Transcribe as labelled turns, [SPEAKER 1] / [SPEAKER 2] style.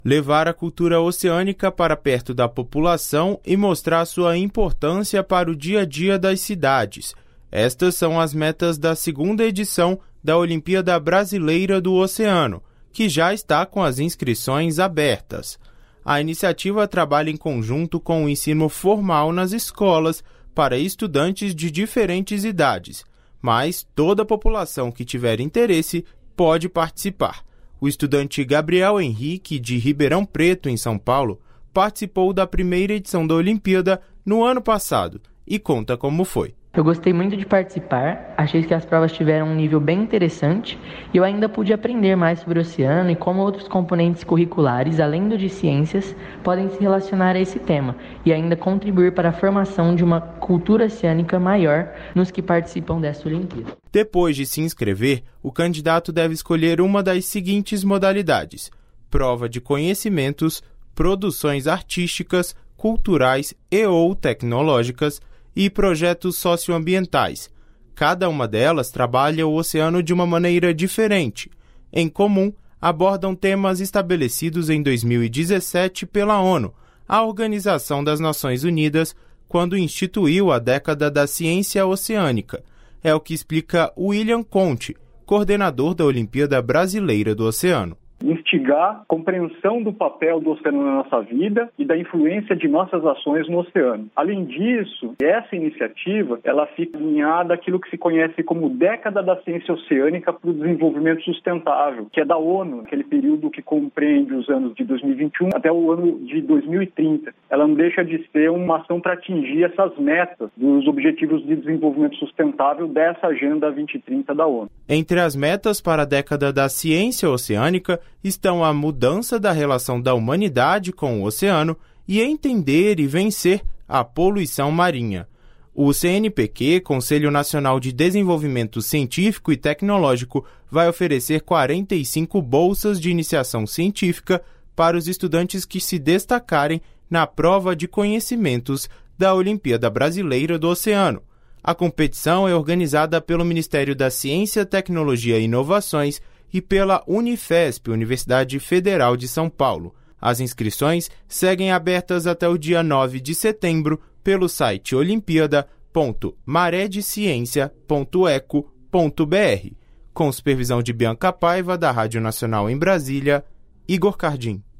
[SPEAKER 1] levar a cultura oceânica para perto da população e mostrar sua importância para o dia a dia das cidades. Estas são as metas da segunda edição da Olimpíada Brasileira do Oceano, que já está com as inscrições abertas. A iniciativa trabalha em conjunto com o ensino formal nas escolas para estudantes de diferentes idades, mas toda a população que tiver interesse pode participar. O estudante Gabriel Henrique, de Ribeirão Preto, em São Paulo, participou da primeira edição da Olimpíada no ano passado e conta como foi.
[SPEAKER 2] Eu gostei muito de participar, achei que as provas tiveram um nível bem interessante e eu ainda pude aprender mais sobre o oceano e como outros componentes curriculares, além do de ciências, podem se relacionar a esse tema e ainda contribuir para a formação de uma cultura oceânica maior nos que participam desta Olimpíada.
[SPEAKER 1] Depois de se inscrever, o candidato deve escolher uma das seguintes modalidades: prova de conhecimentos, produções artísticas, culturais e/ou tecnológicas, e projetos socioambientais. Cada uma delas trabalha o oceano de uma maneira diferente. Em comum, abordam temas estabelecidos em 2017 pela ONU, a Organização das Nações Unidas, quando instituiu a década da ciência oceânica. É o que explica William Conte, coordenador da Olimpíada Brasileira do Oceano.
[SPEAKER 3] Instigar compreensão do papel do oceano na nossa vida e da influência de nossas ações no oceano. Além disso, essa iniciativa ela fica alinhada àquilo que se conhece como Década da Ciência Oceânica para o Desenvolvimento Sustentável, que é da ONU, aquele período que compreende os anos de 2021 até o ano de 2030. Ela não deixa de ser uma ação para atingir essas metas dos Objetivos de Desenvolvimento Sustentável dessa Agenda 2030 da ONU.
[SPEAKER 1] Entre as metas para a Década da Ciência Oceânica estão a mudança da relação da humanidade com o oceano e entender e vencer a poluição marinha. O CNPq, Conselho Nacional de Desenvolvimento Científico e Tecnológico, vai oferecer 45 bolsas de iniciação científica para os estudantes que se destacarem na prova de conhecimentos da Olimpíada Brasileira do Oceano. A competição é organizada pelo Ministério da Ciência, Tecnologia e Inovações e pela Unifesp, Universidade Federal de São Paulo. As inscrições seguem abertas até o dia 9 de setembro pelo site olimpíada.maredeciencia.eco.br. Com supervisão de Bianca Paiva, da Rádio Nacional em Brasília, Igor Cardim.